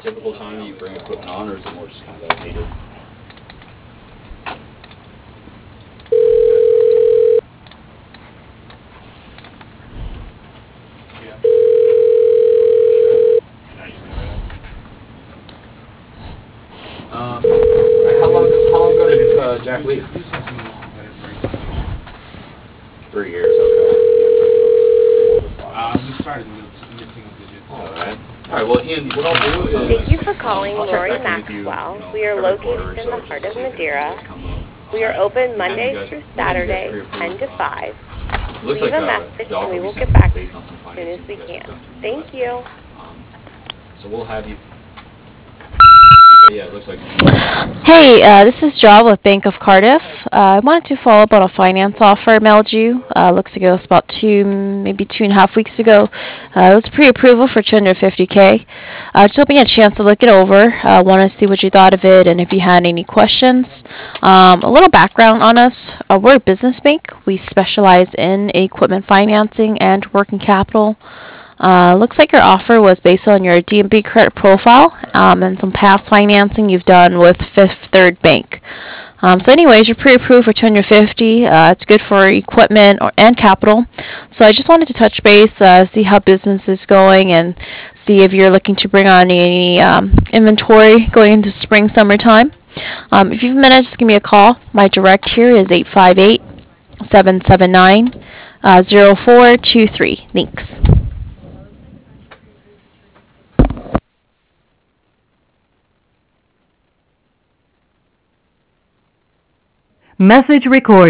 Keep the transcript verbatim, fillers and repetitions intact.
typical time that you bring equipment on, or is it more just kind of as needed? Um, how long, how long ago did uh, Jack leave? Three years, okay. Uh, we started mid-single digits. All right. All right. Well, Ian, what I'll do is Thank you for calling um, I'll check Lori back in with you, you Maxwell. know, We are every quarter or located in so, the just heart to of see if anything Madeira. does come up. We are Uh, open we'll have you Monday guys- through we'll have you guys Saturday, pre-approve, ten to um, five. It looks Leave like a uh, message the offer and we we will sent get was back based on some as soon as financing we you guys can. have done through the U S Thank you. Bank. Um, so we'll have you. Okay, yeah, it looks like. Hey, uh, this is Job with Bank of Cardiff. Uh, I wanted to follow up on a finance offer I mailed you. Uh, looks like it was about two, maybe two and a half weeks ago. Uh, it was pre-approval for two hundred fifty k. Uh, just hoping you had a chance to look it over. Uh, want to see what you thought of it and if you had any questions. Um, a little background on us. Uh, we're a business bank. We specialize in equipment financing and working capital. Uh, looks like your offer was based on your D and B credit profile um, and some past financing you've done with Fifth Third Bank. Um, so, anyways, you're pre-approved for two hundred fifty. Uh, it's good for equipment or, and capital. So, I just wanted to touch base, uh, see how business is going, and see if you're looking to bring on any um, inventory going into spring, summertime. Um, if you have a minute, just give me a call. My direct here is eight five eight, seven seven nine, zero four two three. Thanks. Message recorded.